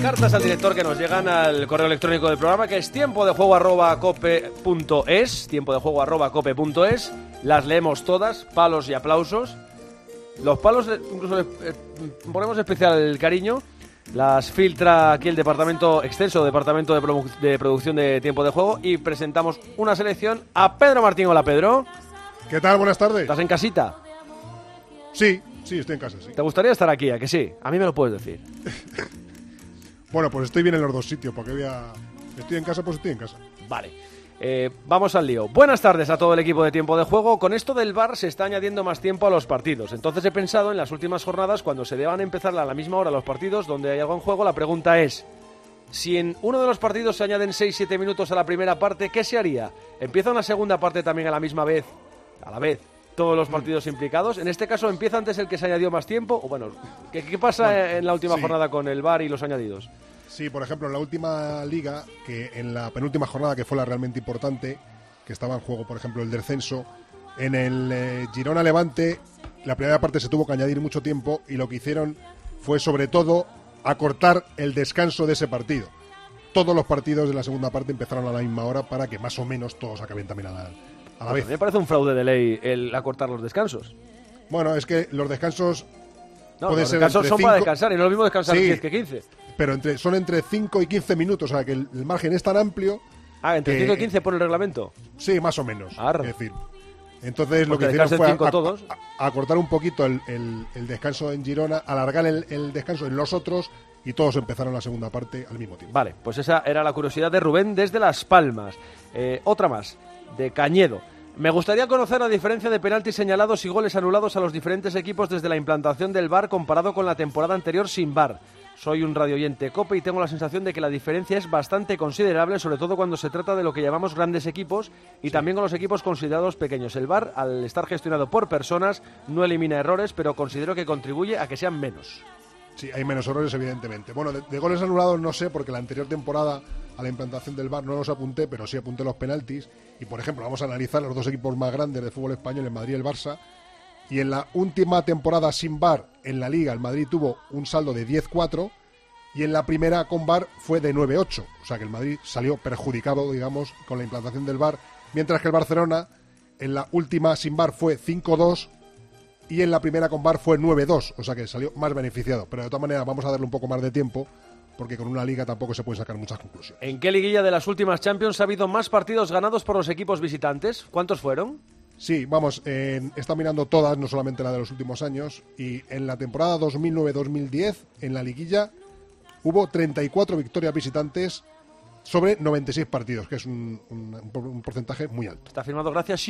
cartas al director que nos llegan al correo electrónico del programa, que es tiempodejuego@cope.es, tiempodejuego@cope.es. Las leemos todas, palos y aplausos. Los palos incluso les ponemos especial cariño. Las filtra aquí el extenso departamento de producción de Tiempo de Juego, y presentamos una selección a Pedro Martín. Hola, Pedro. ¿Qué tal? Buenas tardes. ¿Estás en casita? Sí, estoy en casa, sí. ¿Te gustaría estar aquí, a que sí? A mí me lo puedes decir. Bueno, pues estoy bien en los dos sitios, porque estoy en casa, pues estoy en casa. Vale. Vamos al lío. Buenas tardes a todo el equipo de Tiempo de Juego. Con esto del VAR se está añadiendo más tiempo a los partidos. Entonces he pensado en las últimas jornadas, cuando se deban empezar a la misma hora los partidos, donde hay algo en juego, la pregunta es: si en uno de los partidos se añaden 6-7 minutos a la primera parte, ¿qué se haría? ¿Empieza una segunda parte también a la vez, todos los partidos implicados? En este caso, ¿empieza antes el que se añadió más tiempo? O bueno, ¿qué pasa en la última jornada con el VAR y los añadidos? Sí, por ejemplo, en la última liga, que en la penúltima jornada, que fue la realmente importante, que estaba en juego, por ejemplo, el descenso, en el Girona-Levante, la primera parte se tuvo que añadir mucho tiempo, y lo que hicieron fue, sobre todo, acortar el descanso de ese partido. Todos los partidos de la segunda parte empezaron a la misma hora para que más o menos todos acaben también a la vez. Me parece un fraude de ley el acortar los descansos. Bueno, es que los descansos... No, los descansos son para descansar, y no es lo mismo descansar 10 que 15. Pero son entre 5 y 15 minutos, o sea que el margen es tan amplio... ¿entre 5 y 15 por el reglamento? Sí, más o menos. Es decir, entonces lo que hicieron fue acortar un poquito el descanso en Girona, alargar el descanso en los otros, y todos empezaron la segunda parte al mismo tiempo. Vale, pues esa era la curiosidad de Rubén desde Las Palmas. Otra más, de Cañedo. Me gustaría conocer la diferencia de penaltis señalados y goles anulados a los diferentes equipos desde la implantación del VAR comparado con la temporada anterior sin VAR. Soy un radioyente COPE y tengo la sensación de que la diferencia es bastante considerable, sobre todo cuando se trata de lo que llamamos grandes equipos y también con los equipos considerados pequeños. El VAR, al estar gestionado por personas, no elimina errores, pero considero que contribuye a que sean menos. Sí, hay menos errores, evidentemente. Bueno, de goles anulados no sé, porque la anterior temporada a la implantación del VAR no los apunté, pero sí apunté los penaltis. Y, por ejemplo, vamos a analizar los dos equipos más grandes de fútbol español, el Madrid y el Barça. Y en la última temporada sin VAR en la Liga, el Madrid tuvo un saldo de 10-4, y en la primera con VAR fue de 9-8. O sea que el Madrid salió perjudicado, digamos, con la implantación del VAR, mientras que el Barcelona en la última sin VAR fue 5-2 y en la primera con VAR fue 9-2. O sea que salió más beneficiado. Pero de todas maneras vamos a darle un poco más de tiempo, porque con una liga tampoco se pueden sacar muchas conclusiones. ¿En qué liguilla de las últimas Champions ha habido más partidos ganados por los equipos visitantes? ¿Cuántos fueron? Sí, vamos, está mirando todas, no solamente la de los últimos años, y en la temporada 2009-2010, en la liguilla, hubo 34 victorias visitantes sobre 96 partidos, que es un porcentaje muy alto. Está firmado, gracias.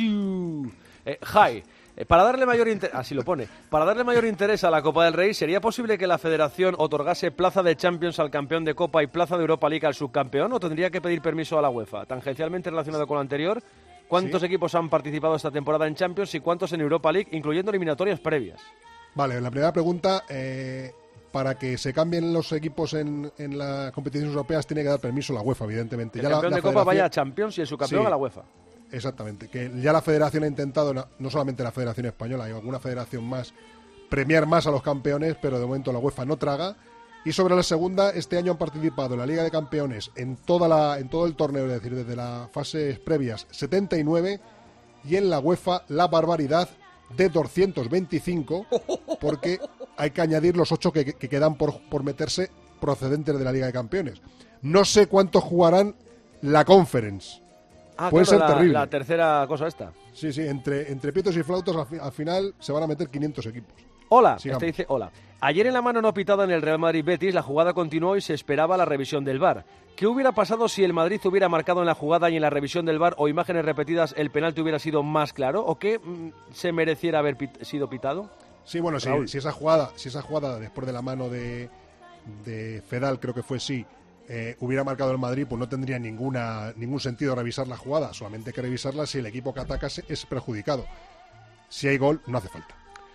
Jai, para darle mayor interés, así lo pone, para darle mayor interés a la Copa del Rey, ¿sería posible que la Federación otorgase plaza de Champions al campeón de Copa y plaza de Europa League al subcampeón, o tendría que pedir permiso a la UEFA? Tangencialmente relacionado con lo anterior, ¿cuántos equipos han participado esta temporada en Champions y cuántos en Europa League, incluyendo eliminatorias previas? Vale, la primera pregunta, para que se cambien los equipos en las competiciones europeas tiene que dar permiso la UEFA, evidentemente. El campeón de Copa vaya a Champions y el subcampeón a la UEFA. Exactamente, que ya la federación ha intentado, no solamente la Federación Española, hay alguna federación más, premiar más a los campeones, pero de momento la UEFA no traga. Y sobre la segunda, este año han participado en la Liga de Campeones en todo el torneo, es decir, desde las fases previas, 79, y en la UEFA la barbaridad de 225, porque hay que añadir los 8 que quedan por meterse procedentes de la Liga de Campeones. No sé cuántos jugarán la Conference. Puede ser terrible. La tercera cosa esta. Sí, entre pitos y flautas al final se van a meter 500 equipos. Hola, dice hola. Ayer en la mano no pitada en el Real Madrid-Betis, la jugada continuó y se esperaba la revisión del VAR. ¿Qué hubiera pasado si el Madrid hubiera marcado en la jugada y en la revisión del VAR o imágenes repetidas el penalti hubiera sido más claro? ¿O qué se mereciera haber sido pitado? Sí, bueno, si esa jugada después de la mano de Fedal, creo que fue hubiera marcado el Madrid, pues no tendría ningún sentido revisar la jugada. Solamente hay que revisarla si el equipo que ataca es perjudicado. Si hay gol, no hace falta.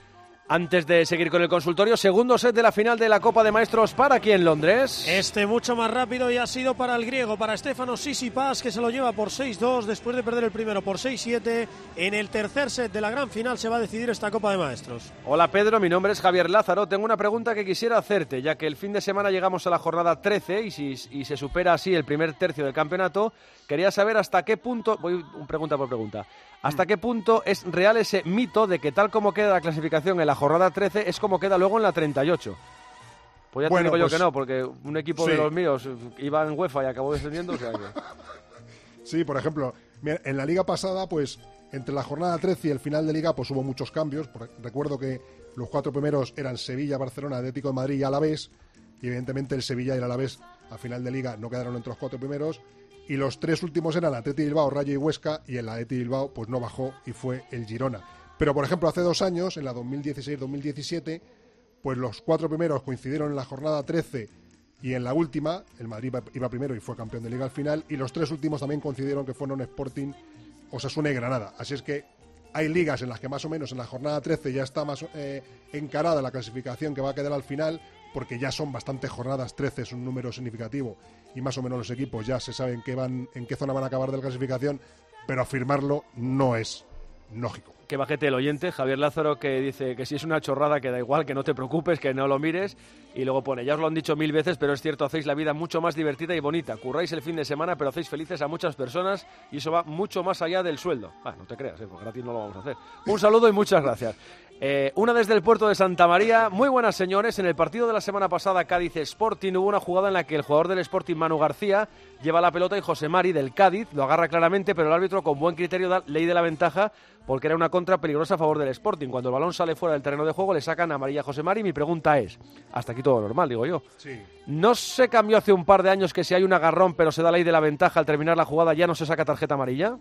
Antes de seguir con el consultorio, segundo set de la final de la Copa de Maestros para aquí en Londres. Mucho más rápido y ha sido para el griego, para Stefanos Tsitsipas, que se lo lleva por 6-2 después de perder el primero por 6-7. En el tercer set de la gran final se va a decidir esta Copa de Maestros. Hola Pedro, mi nombre es Javier Lázaro. Tengo una pregunta que quisiera hacerte, ya que el fin de semana llegamos a la jornada 13 y si se supera así el primer tercio del campeonato, quería saber hasta qué punto, voy pregunta por pregunta, hasta qué punto es real ese mito de que tal como queda la clasificación en la jornada 13 es como queda luego en la 38. Pues ya te digo yo que no, porque un equipo de los míos iba en UEFA y acabó descendiendo. O sea que... Sí, por ejemplo, en la liga pasada, pues entre la jornada 13 y el final de liga, pues hubo muchos cambios. Recuerdo que los 4 primeros eran Sevilla, Barcelona, Atlético de Madrid y Alavés, y evidentemente el Sevilla y el Alavés al final de liga no quedaron entre los 4 primeros, y los 3 últimos eran Athletic Bilbao, Rayo y Huesca, y el Athletic Bilbao pues no bajó y fue el Girona. Pero por ejemplo hace 2 años, en la 2016-2017, pues los 4 primeros coincidieron en la jornada 13 y en la última, el Madrid iba primero y fue campeón de liga al final, y los 3 últimos también coincidieron que fueron Sporting, Osasuna y Granada. Así es que hay ligas en las que más o menos en la jornada 13 ya está más encarada la clasificación que va a quedar al final, porque ya son bastantes jornadas, 13 es un número significativo y más o menos los equipos ya se saben en qué zona van a acabar de la clasificación, pero afirmarlo no es lógico. Que bajete el oyente, Javier Lázaro, que dice que si es una chorrada que da igual, que no te preocupes, que no lo mires, y luego pone, ya os lo han dicho 1000 veces, pero es cierto, hacéis la vida mucho más divertida y bonita, curráis el fin de semana, pero hacéis felices a muchas personas y eso va mucho más allá del sueldo. No te creas, porque gratis no lo vamos a hacer. Un saludo y muchas gracias. Una desde el puerto de Santa María. Muy buenas, señores. En el partido de la semana pasada, Cádiz Sporting, hubo una jugada en la que el jugador del Sporting, Manu García, lleva la pelota y José Mari del Cádiz lo agarra claramente, pero el árbitro con buen criterio da ley de la ventaja porque era una contra peligrosa a favor del Sporting. Cuando el balón sale fuera del terreno de juego le sacan amarilla a José Mari. Mi pregunta es, hasta aquí todo normal, digo yo. Sí. ¿No se cambió hace un par de años que si hay un agarrón pero se da ley de la ventaja al terminar la jugada ya no se saca tarjeta amarilla?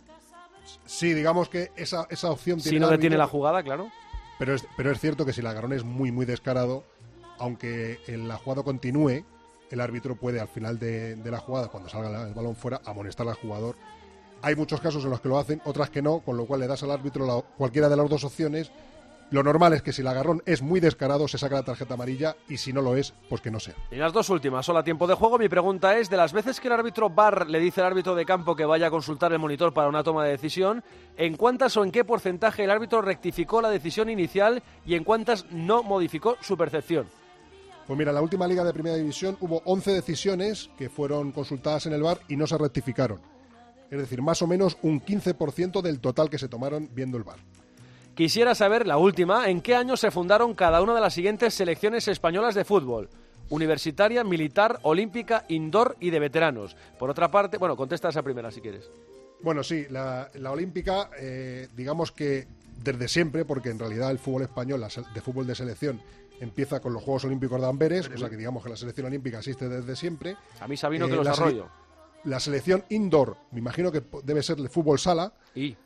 Sí, digamos que esa opción tiene... Si no detiene la jugada, claro. Pero es cierto que si el agarrón es muy, muy descarado, aunque la jugada continúe, el árbitro puede al final de la jugada, cuando salga el balón fuera, amonestar al jugador. Hay muchos casos en los que lo hacen, otras que no, con lo cual le das al árbitro cualquiera de las dos opciones. Lo normal es que si el agarrón es muy descarado se saca la tarjeta amarilla y si no lo es, pues que no sea. Y las dos últimas, solo a tiempo de juego. Mi pregunta es, de las veces que el árbitro VAR le dice al árbitro de campo que vaya a consultar el monitor para una toma de decisión, ¿en cuántas o en qué porcentaje el árbitro rectificó la decisión inicial y en cuántas no modificó su percepción? Pues mira, en la última liga de Primera División hubo 11 decisiones que fueron consultadas en el VAR y no se rectificaron. Es decir, más o menos un 15% del total que se tomaron viendo el VAR. Quisiera saber, la última, ¿en qué año se fundaron cada una de las siguientes selecciones españolas de fútbol? Universitaria, militar, olímpica, indoor y de veteranos. Por otra parte, bueno, contesta esa primera si quieres. Bueno, sí, la olímpica, digamos que desde siempre, porque en realidad el fútbol español, de fútbol de selección, empieza con los Juegos Olímpicos de Amberes, o sea que digamos que la selección olímpica existe desde siempre. A mí Sabino que lo desarrollo. La selección indoor, me imagino que debe ser el fútbol sala.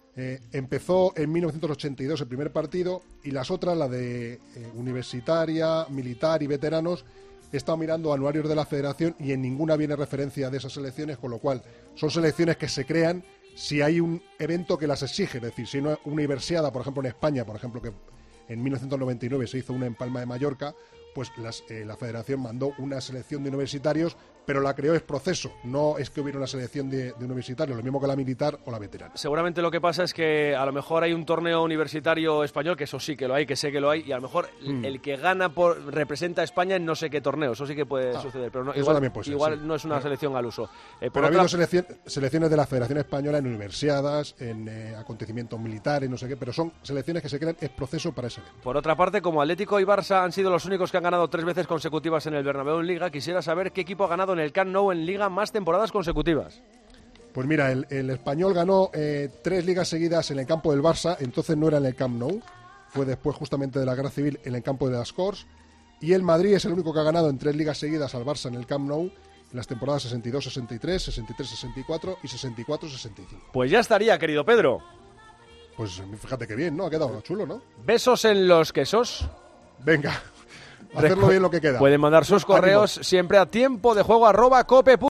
Empezó en 1982 el primer partido y las otras, la de universitaria, militar y veteranos, he estado mirando anuarios de la federación y en ninguna viene referencia de esas selecciones, con lo cual son selecciones que se crean si hay un evento que las exige, es decir, si una universiada, por ejemplo en España, por ejemplo que en 1999 se hizo una en Palma de Mallorca, pues la federación mandó una selección de universitarios, pero la creó es proceso, no es que hubiera una selección de universitarios, lo mismo que la militar o la veterana. Seguramente lo que pasa es que a lo mejor hay un torneo universitario español, que eso sí que lo hay, que sé que lo hay, y a lo mejor el que gana representa a España en no sé qué torneo, eso sí que puede suceder, pero no, igual no es una selección al uso. Pero ha habido selecciones de la Federación Española en universidades, en acontecimientos militares, no sé qué, pero son selecciones que se crean es proceso para ese evento. Por otra parte, como Atlético y Barça han sido los únicos que han ganado 3 veces consecutivas en el Bernabéu en Liga, quisiera saber qué equipo ha ganado en el Camp Nou en Liga más temporadas consecutivas. Pues mira, el Español ganó 3 ligas seguidas en el campo del Barça, entonces no era en el Camp Nou, fue después justamente de la Guerra Civil en el campo de las Corts, y el Madrid es el único que ha ganado en 3 ligas seguidas al Barça en el Camp Nou, en las temporadas 62-63, 63-64 y 64-65. Pues ya estaría, querido Pedro. Pues fíjate qué bien, ¿no? Ha quedado chulo, ¿no? Besos en los quesos. Venga, hacerlo bien lo que queda. Pueden mandar sus correos siempre a tiempodejuego@cope.es.